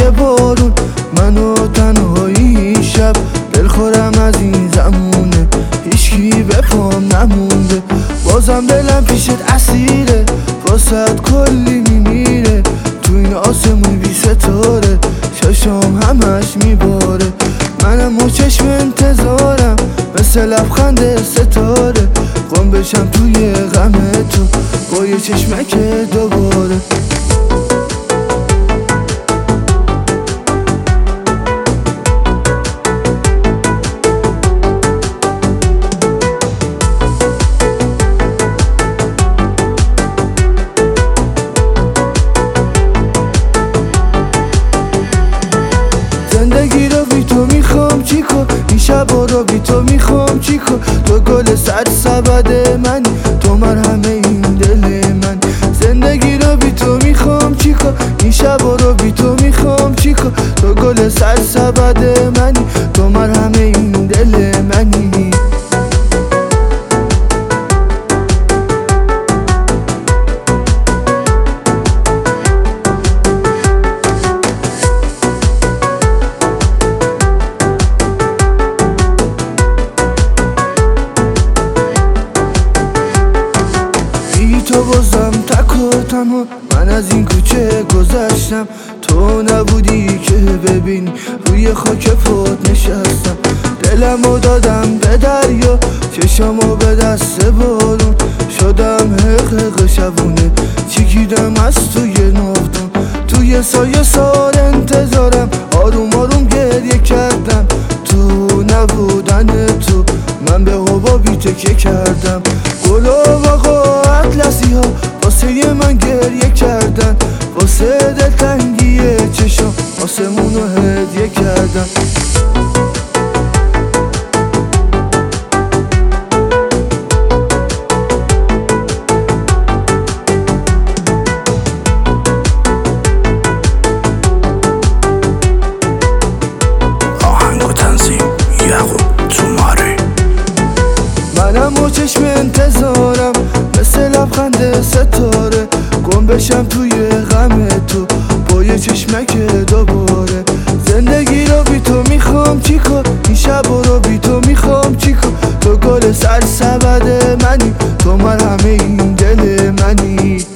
بارون، منو تنهایی شب دلخورم از این زمونه، هیچکی به پام نمونده، بازم دلم پیشت اسیره، واسد کلی میمیره، تو این آسمون بی ستاره، چشام همش میباره، منم و چشم انتظارم مثل لبخند ستاره، قم بشم توی غم تو با یه چشمک دوباره. زندگی رو بی تو میخوام چیکو، این شبا رو بی تو میخوام چیکو، تو گل سرسبد منی، تو مرهم این دل من. زندگی رو بی تو میخوام چیکو، این شبا رو بی تو میخوام چیکو، تو گل سرسبد منی، تو مرهم این دل منی. تو بازم تک و تنها من از این کوچه گذشتم، تو نبودی که ببینی روی خاک پات نشستم، دلمو دادم به دریا، چشمو به دست بارون، شدم حقق شبونه، چیکیدم از توی نافتم، توی سایه سال انتظارم، آروم آروم گریه کردم، تو نبودن تو من به حبابی تکیه کردم، گلا و اطلسی ها واسه من گریه کردن، واسه دلتنگی چشم آسمونو هدیه کردن. آهنگ و تنظیم یعقوب توماری. منم و چشم انتظارم مثل لبخند ستاره، گم بشم توی غم تو با یه چشمک دوباره. زندگی رو بی تو میخوام چیکو، این شبا رو بی تو میخوام چیکو، تو گل سرسبد منی، تو مرهم این دل منی.